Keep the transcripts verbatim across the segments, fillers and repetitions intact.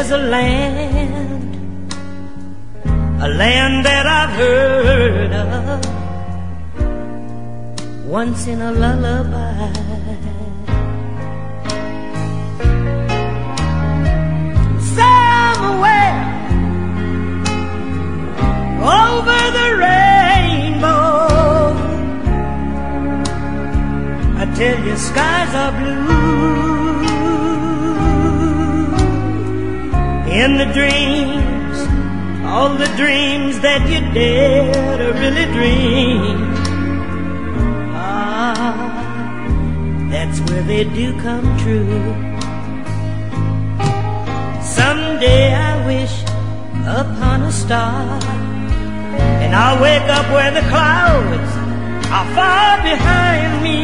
There's a land, a land that I've heard of once in a lullaby. Somewhere over the rainbow, I tell you, skies are blue. In the dreams, all the dreams that you dare to really dream, ah, that's where they do come true. Someday I wish upon a star, and I'll wake up where the clouds are far behind me.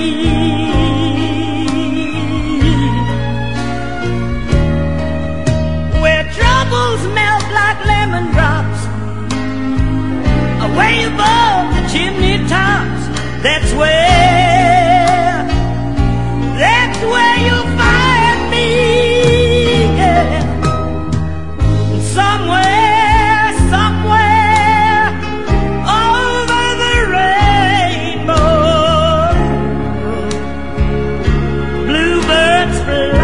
Troubles melt like lemon drops away above the chimney tops. That's where, that's where you'll find me, yeah. Somewhere, somewhere over the rainbow, bluebirds fly.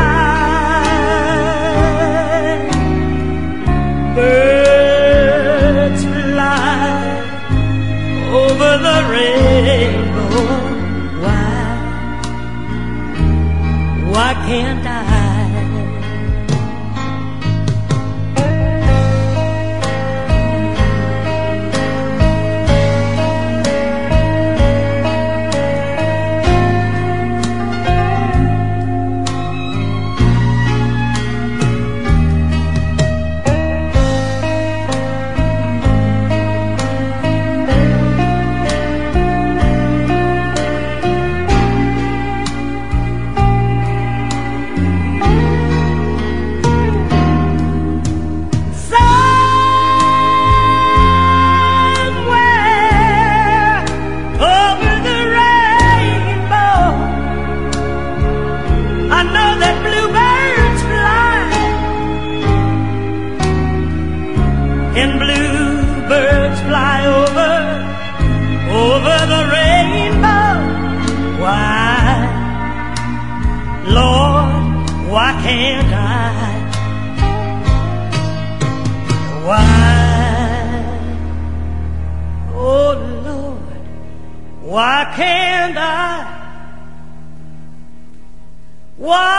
Birds fly over the rainbow. Why, why can't I? And bluebirds fly over, over the rainbow. Why, Lord, why can't I? Why, oh Lord, why can't I? Why?